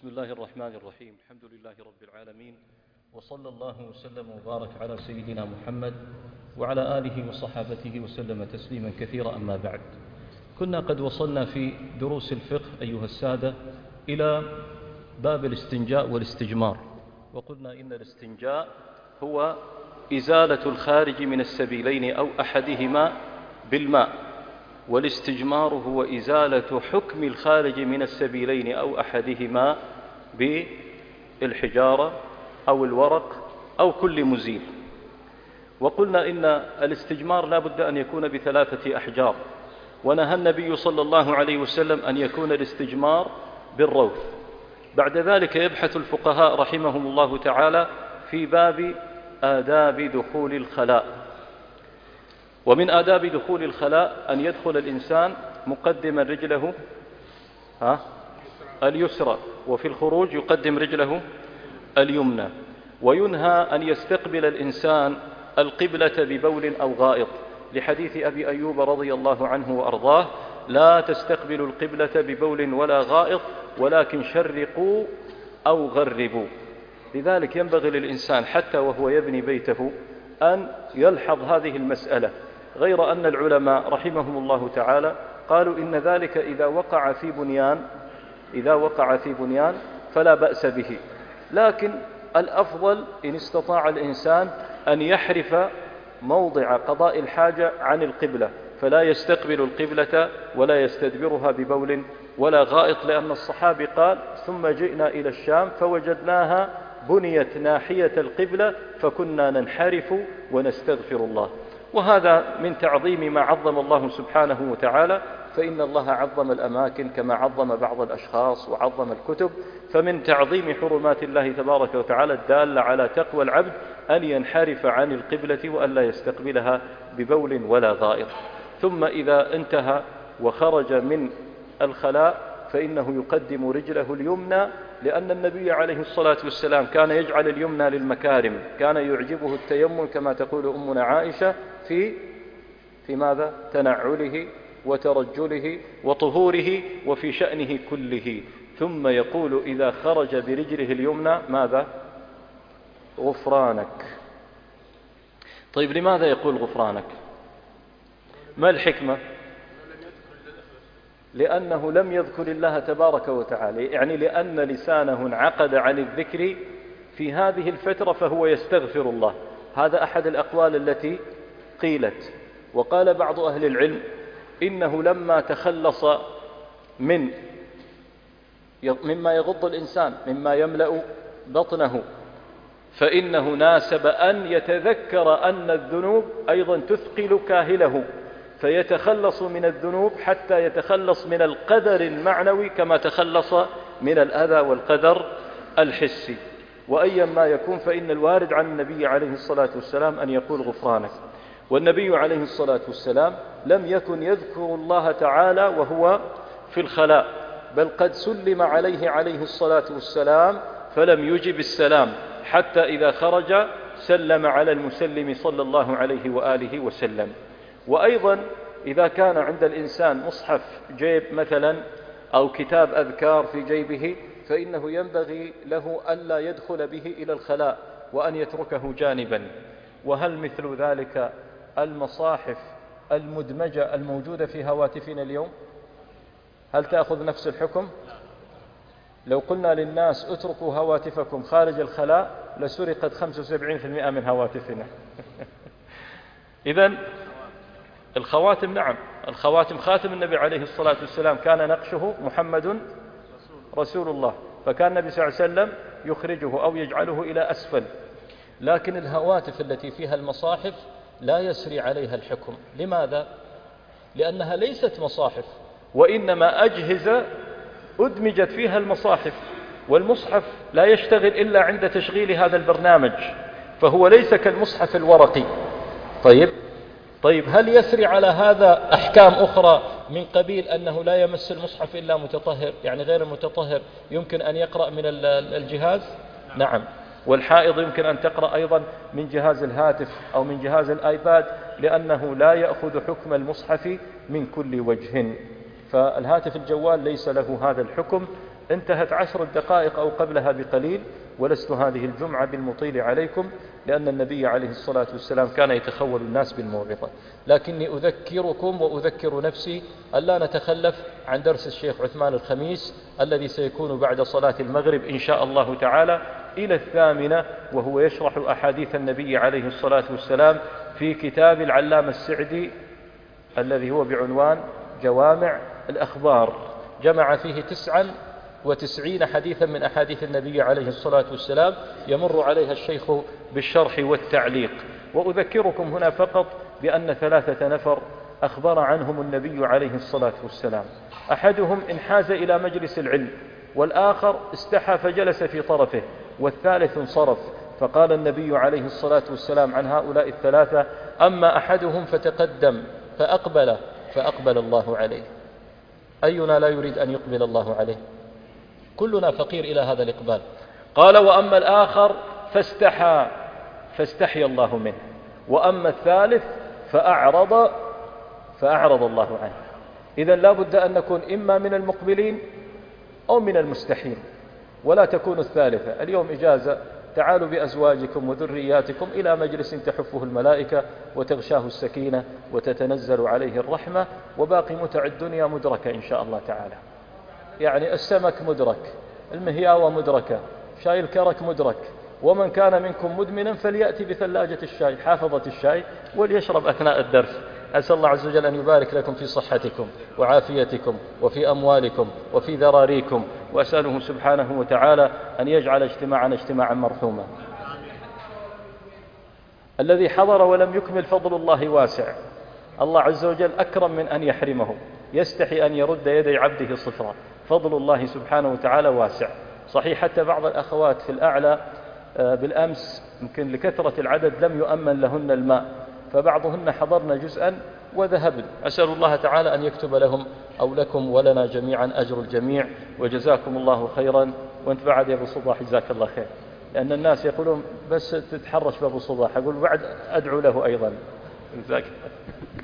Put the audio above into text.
بسم الله الرحمن الرحيم. الحمد لله رب العالمين، وصلى الله وسلم وبارك على سيدنا محمد وعلى آله وصحابته وسلم تسليما كثيرا. أما بعد، كنا قد وصلنا في دروس الفقه أيها السادة إلى باب الاستنجاء والاستجمار، وقلنا إن الاستنجاء هو إزالة الخارج من السبيلين أو أحدهما بالماء، والاستجمار هو إزالة حكم الخارج من السبيلين أو أحدهما بالحجارة أو الورق أو كل مزيل. وقلنا إن الاستجمار لا بد أن يكون بثلاثة أحجار، ونهى النبي صلى الله عليه وسلم أن يكون الاستجمار بالروث. بعد ذلك يبحث الفقهاء رحمهم الله تعالى في باب آداب دخول الخلاء، ومن آداب دخول الخلاء أن يدخل الإنسان مقدما رجله اليسرى، وفي الخروج يقدم رجله اليمنى. وينهى أن يستقبل الإنسان القبلة ببول أو غائط، لحديث أبي أيوب رضي الله عنه وأرضاه: لا تستقبلوا القبلة ببول ولا غائط ولكن شرقوا أو غربوا. لذلك ينبغي للإنسان حتى وهو يبني بيته أن يلحظ هذه المسألة، غير أن العلماء رحمهم الله تعالى قالوا إن ذلك إذا وقع في بنيان فلا بأس به، لكن الأفضل إن استطاع الإنسان أن يحرف موضع قضاء الحاجة عن القبلة، فلا يستقبل القبلة ولا يستدبرها ببول ولا غائط، لأن الصحابي قال: ثم جئنا إلى الشام فوجدناها بنيت ناحية القبلة فكنا ننحرف ونستغفر الله. وهذا من تعظيم ما عظم الله سبحانه وتعالى، فإن الله عظم الأماكن كما عظم بعض الأشخاص وعظم الكتب، فمن تعظيم حرمات الله تبارك وتعالى الدالة على تقوى العبد أن ينحرف عن القبلة وأن لا يستقبلها ببول ولا غائط. ثم إذا انتهى وخرج من الخلاء فإنه يقدم رجله اليمنى، لأن النبي عليه الصلاة والسلام كان يجعل اليمنى للمكارم، كان يعجبه التيمم كما تقول أمنا عائشة في ماذا؟ تنعله وترجله وطهوره وفي شأنه كله. ثم يقول إذا خرج برجله اليمنى ماذا؟ غفرانك. طيب، لماذا يقول غفرانك؟ ما الحكمة؟ لأنه لم يذكر الله تبارك وتعالى، يعني لأن لسانه انعقد عن الذكر في هذه الفترة فهو يستغفر الله. هذا أحد الأقوال التي قيلت. وقال بعض أهل العلم إنه لما تخلص مما يغض الإنسان، مما يملأ بطنه، فإنه ناسب أن يتذكر أن الذنوب أيضا تثقل كاهله، فيتخلص من الذنوب حتى يتخلص من القدر المعنوي كما تخلص من الأذى والقدر الحسي. وأيا ما يكون فإن الوارد عن النبي عليه الصلاة والسلام أن يقول غفرانك. والنبي عليه الصلاة والسلام لم يكن يذكر الله تعالى وهو في الخلاء، بل قد سلم عليه الصلاة والسلام فلم يجب السلام، حتى إذا خرج سلم على المسلم صلى الله عليه وآله وسلم. وأيضا إذا كان عند الإنسان مصحف جيب مثلا أو كتاب أذكار في جيبه، فإنه ينبغي له ألا يدخل به إلى الخلاء وأن يتركه جانبا. وهل مثل ذلك المصاحف المدمجة الموجودة في هواتفنا اليوم؟ هل تأخذ نفس الحكم؟ لو قلنا للناس اتركوا هواتفكم خارج الخلاء لسرقت 75% من هواتفنا. إذن الخواتم، نعم الخواتم، خاتم النبي عليه الصلاة والسلام كان نقشه محمد رسول الله، فكان النبي صلى الله عليه وسلم يخرجه أو يجعله إلى أسفل. لكن الهواتف التي فيها المصاحف لا يسري عليها الحكم. لماذا؟ لأنها ليست مصاحف، وإنما أجهزة أدمجت فيها المصاحف، والمصحف لا يشتغل إلا عند تشغيل هذا البرنامج، فهو ليس كالمصحف الورقي. طيب، هل يسري على هذا أحكام أخرى من قبيل أنه لا يمس المصحف إلا متطهر، يعني غير المتطهر يمكن أن يقرأ من الجهاز؟ نعم. والحائض يمكن أن تقرأ أيضا من جهاز الهاتف أو من جهاز الآيباد، لأنه لا يأخذ حكم المصحف من كل وجه. فالهاتف الجوال ليس له هذا الحكم انتهت 10 دقائق أو قبلها بقليل، ولست هذه الجمعة بالمطيل عليكم، لأن النبي عليه الصلاة والسلام كان يتخول الناس بالموعظة. لكني أذكركم وأذكر نفسي ألا نتخلف عن درس الشيخ عثمان الخميس الذي سيكون بعد صلاة المغرب إن شاء الله تعالى إلى 8، وهو يشرح أحاديث النبي عليه الصلاة والسلام في كتاب العلامة السعدي الذي هو بعنوان جوامع الأخبار، جمع فيه 99 حديثا من أحاديث النبي عليه الصلاة والسلام يمر عليها الشيخ بالشرح والتعليق. وأذكركم هنا فقط بأن 3 نفر أخبر عنهم النبي عليه الصلاة والسلام، أحدهم انحاز إلى مجلس العلم، والآخر استحى فجلس في طرفه، والثالث انصرف. فقال النبي عليه الصلاة والسلام عن هؤلاء ال3: أما أحدهم فتقدم فأقبل الله عليه. أينا لا يريد أن يقبل الله عليه؟ كلنا فقير إلى هذا الإقبال. قال: وأما الآخر فاستحي الله منه، وأما الثالث فأعرض الله عنه. إذن لا بد أن نكون إما من المقبلين أو من المستحيين، ولا تكون الثالثة. اليوم إجازة، تعالوا بأزواجكم وذرياتكم إلى مجلس تحفه الملائكة وتغشاه السكينة وتتنزل عليه الرحمة، وباقي متع الدنيا مدركة إن شاء الله تعالى. يعني السمك مدرك، المهياوة مدركة، شاي الكرك مدرك، ومن كان منكم مدمنا فليأتي بثلاجة الشاي حافظة الشاي وليشرب أثناء الدرس. أسأل الله عز وجل أن يبارك لكم في صحتكم وعافيتكم وفي أموالكم وفي ذراريكم، وأسأله سبحانه وتعالى أن يجعل اجتماعنا اجتماعا مرحوما. الذي حضر ولم يكمل فضل الله واسع، الله عز وجل أكرم من أن يحرمه، يستحي أن يرد يدي عبده صفرا. فضل الله سبحانه وتعالى واسع. صحيح حتى بعض الأخوات في الأعلى بالأمس يمكن لكثرة العدد لم يؤمن لهن الماء، فبعضهن حضرن جزءا وذهبن. أسأل الله تعالى أن يكتب لهم أو لكم ولنا جميعا أجر الجميع، وجزاكم الله خيرا. وانت بعد يا أبو صباح جزاك الله خير، لأن الناس يقولون بس تتحرش بأبو صباح، أقول بعد أدعو له أيضا. جزاك